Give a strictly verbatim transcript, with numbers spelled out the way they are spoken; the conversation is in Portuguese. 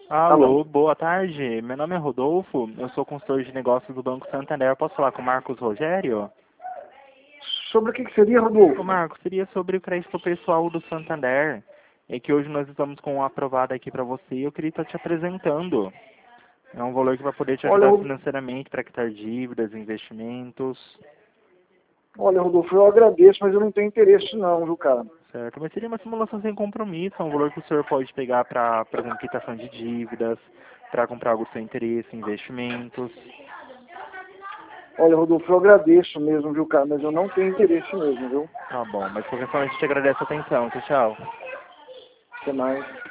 Alô. Alô, boa tarde. Meu nome é Rodolfo, eu sou consultor de negócios do Banco Santander. Posso falar com o Marcos Rogério? Sobre o que que seria, Ô Rodolfo? Marcos, seria sobre o crédito pessoal do Santander. É que hoje nós estamos com um aprovado aqui para você e eu queria estar te apresentando. É um valor que vai poder te Olha, ajudar Ro- financeiramente para quitar dívidas, investimentos, olha, Rodolfo, eu agradeço, mas eu não tenho interesse não, viu, cara? certo? Mas seria uma simulação sem compromisso, é um valor que o senhor pode pegar para, por exemplo, quitação de dívidas, para comprar algo do seu interesse, investimentos. Olha, Rodolfo, eu agradeço mesmo, viu, cara? Mas eu não tenho interesse mesmo, viu? Tá bom, mas de qualquer forma a gente agradece a atenção. Tchau, tchau. Até mais.